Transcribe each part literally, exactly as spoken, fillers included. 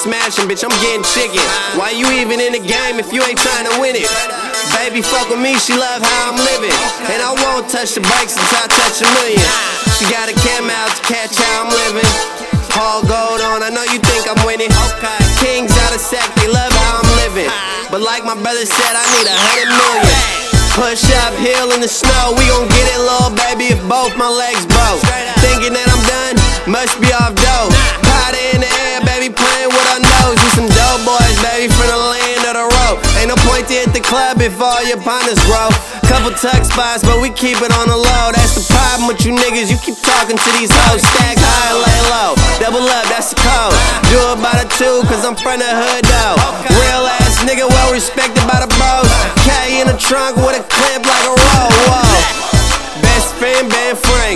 smashing, bitch, I'm getting chicken. Why you even in the game if you ain't trying to win it? Baby, fuck with me, she love how I'm living. And I won't touch the brakes until I touch a million. She got a cam out to catch how I'm living. All gold on, I know you think I'm winning. Kings out of sec, they love how I'm living. But like my brother said, I need a hundred million. Push uphill in the snow, we gon' get it, little baby, if both my legs broke. Thinking that I'm done, must be off dope. Powder in the air, baby, playing with our nose. We some dope boys, baby, from the land of the rope. Ain't no point to hit the club if all your partners grow. Couple tuck spots, but we keep it on the low. That's the problem with you niggas, you keep talking to these hoes. Stack high, lay low, double up, that's the code. Do it by the two, cause I'm from the hood though. Real ass nigga, well respected by the bros. K in the trunk with a clip like a roll, whoa. Best friend, Ben Frank.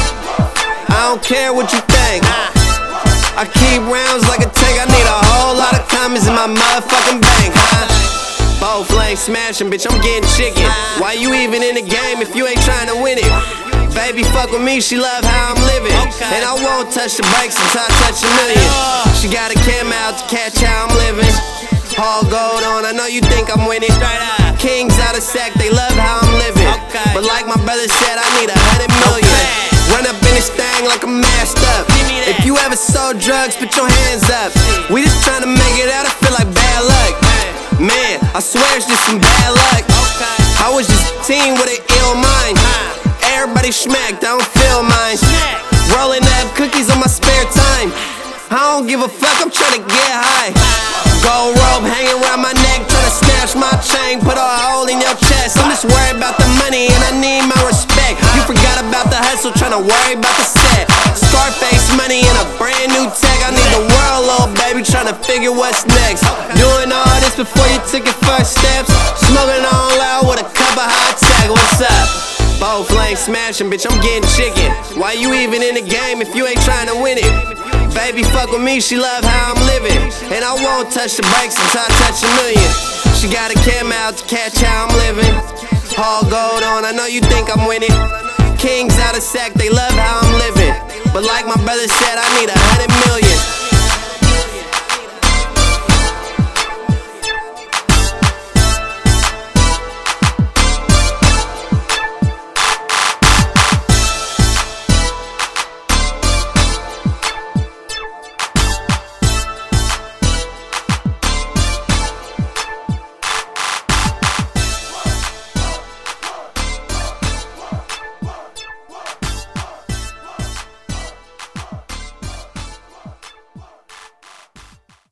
I don't care what you think. I keep rounds like a tank. I need a whole lot of comments in my motherfucking bank. Both lanes smashing, bitch, I'm getting chicken. Why you even in the game if you ain't trying to win it? Baby, fuck with me, she love how I'm living. And I won't touch the brakes until I touch a million. She got a cam out to catch how I'm living. All gold on, I know you think I'm winning. Kings out of sec, they love how I'm living. But like my brother said, I need a hundred million. Run up in this thing like I'm masked up. If you ever sold drugs, put your hands up. We just tryna make it out, I feel like bad luck. Man, I swear it's just some bad luck. I was just a teen with an ill mind. Everybody smacked, I don't feel mine. Rolling up cookies on my spare time. I don't give a fuck, I'm tryna get high. Gold rope hanging around my neck, tryna snatch my chain, put a hole in your chest. I'm just worried about the money and I need my respect. You forgot about the hustle, tryna worry about the set. Scarface money in a brand new tech. I need the world, little baby, tryna figure what's next. Doing all this before you took your first steps. Smoking all out with a cup of hot tech. What's up? Both lanes smashing, bitch, I'm getting chicken. Why you even in the game if you ain't trying to win it? Baby, fuck with me, she love how I'm living. And I won't touch the brakes until I touch a million. She got a cam out to catch how I'm living. All gold on, I know you think I'm winning. Kings out of sec, they love how I'm living. But like my brother said, I need a hundred million.